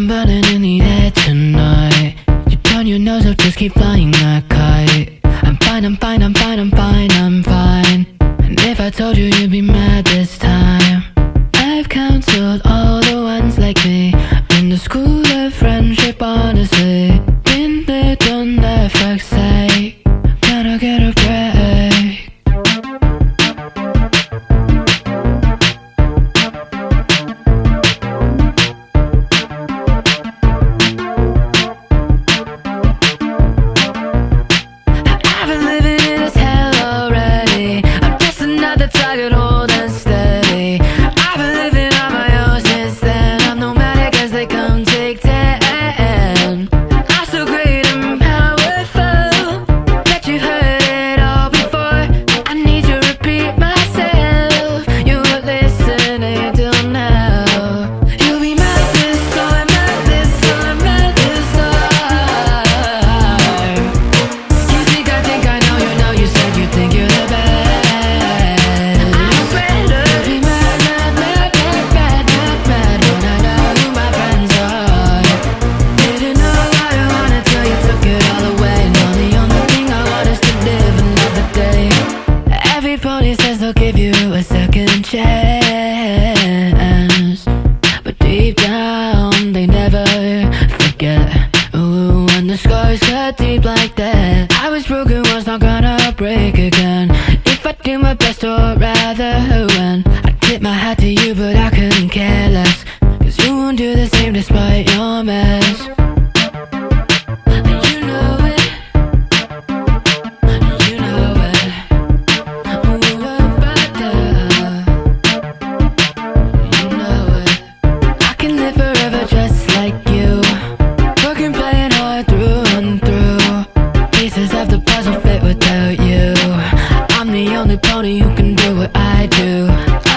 burning in the air tonight. You turn your nose up, just keep flying that kite. I'm fine, I'm fine, I'm fine, I'm fine, I'm fine. And if I told you you'd be mad this time, I've counseled all the ones like me in the school of friendship, honestly. Been there, done that, fuck's sake. Gotta get a break. I've been living in this hell already. I'm just another target, hold and steady. I've been living on my own since then. I'm nomadic as they come take 10. I'm so great and powerful that you heard it all before. I need to repeat myself. You were listening till now. You'll be mad this time, mad this time, mad this time. You think I know, you know you said you think you're the best. I'm better. Be mad, mad, mad, mad, mad, mad, mad when I know who my friends are. Didn't know what I wanted till you took it all away. No, the only thing I want is to live another day. Everybody says they'll give you a second chance, but deep down they never forget. Ooh, when the scars cut deep like that, I was broken once, not gonna break again. If I do my best, or rather when I tip my hat to you, but I couldn't care less, 'cause you won't do the same despite your mess. You know it. You know it. Ooh, but you know it. I can live forever just like you, working, playing hard through and through. Pieces of the puzzle fit without you. I'm the only pony who can do what I do.